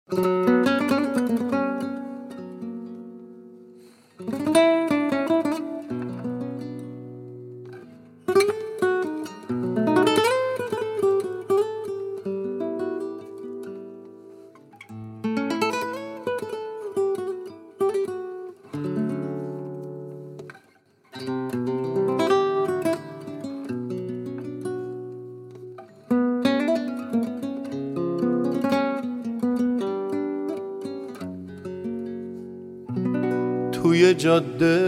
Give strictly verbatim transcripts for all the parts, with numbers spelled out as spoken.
توی جاده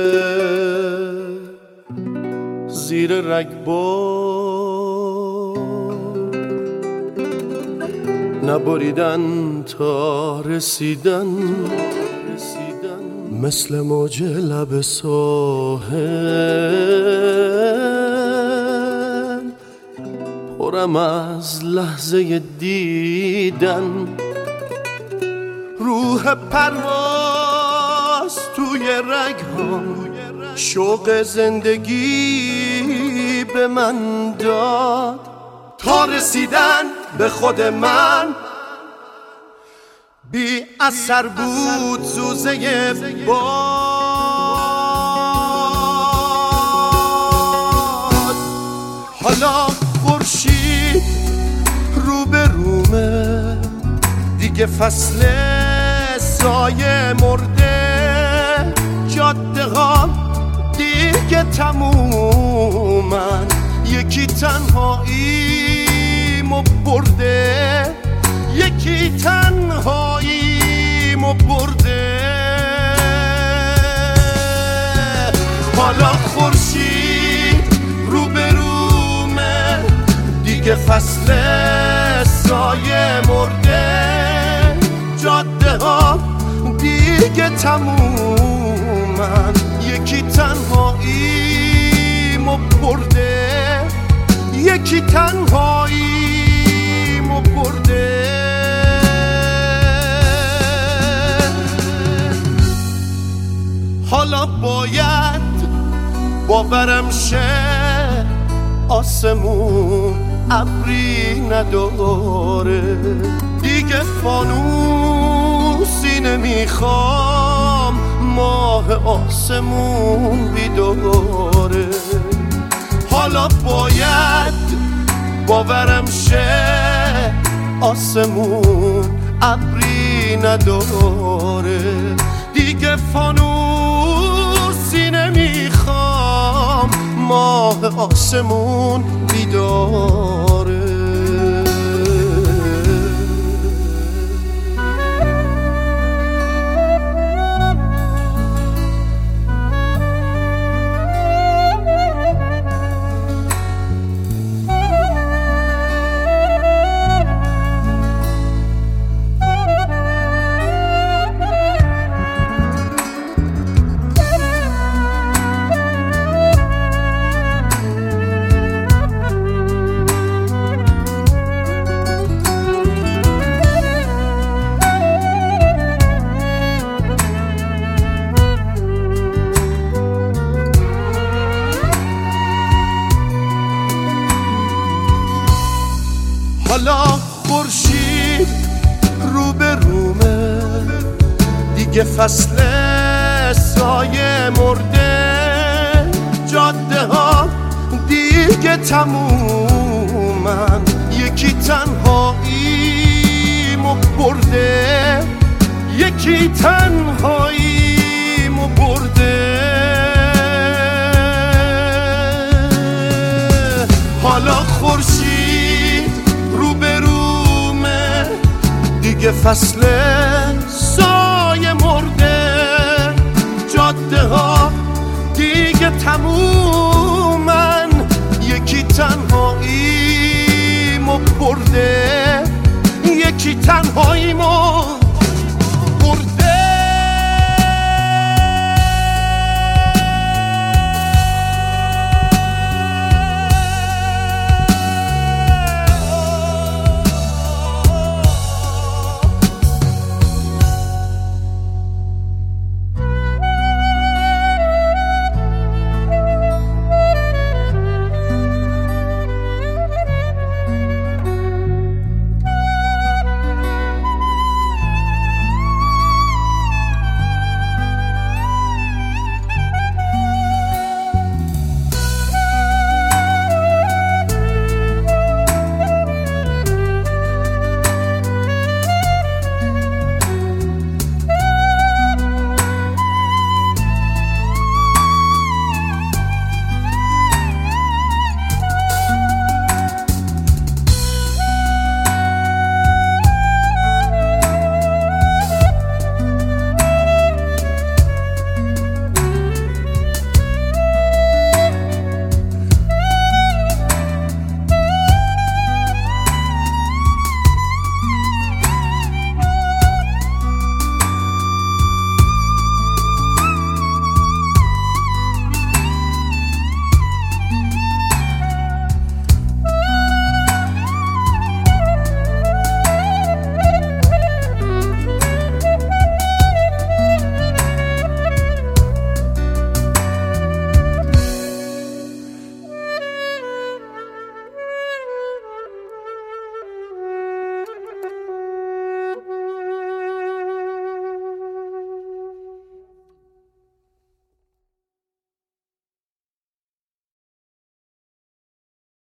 زیر رگبار نبریدن تا رسیدن مثل موج لب ساحل پرم از لحظه دیدن روح پرواز توی رگ‌هام شوق زندگی به من داد تا رسیدن به خود من بی اثر بود زوزه باد. حالا خورشید رو به رومه دیگه فصل سایه مرده جاده ها دیگه تمومن یکی تنهاییمو برده یکی تنهاییمو برده. حالا خورشید رو به رومه دیگه فصل سایه مرده جاده ها دیگه تمومن یکی تنهاییمو برده یکی تنهاییمو برده. حالا باید باورم شه آسمون ابری نداره دیگه فانوسی نمیخوام ماه آسمون بیداره. حالا باید باورم شه آسمون ابری نداره دیگه فانوسی نمیخوام ماه آسمون بیداره. حالا خورشید رو به رومه دیگه فصل سایه مرده جاده ها دیگه تمومن یکی تنهاییمو برده یکی تنهاییمو برده. حالا خورشید رو به رومه دیگه فصل سایه مرده جاده ها دیگه تمومن یکی تنهاییمو برده یکی تنهاییمو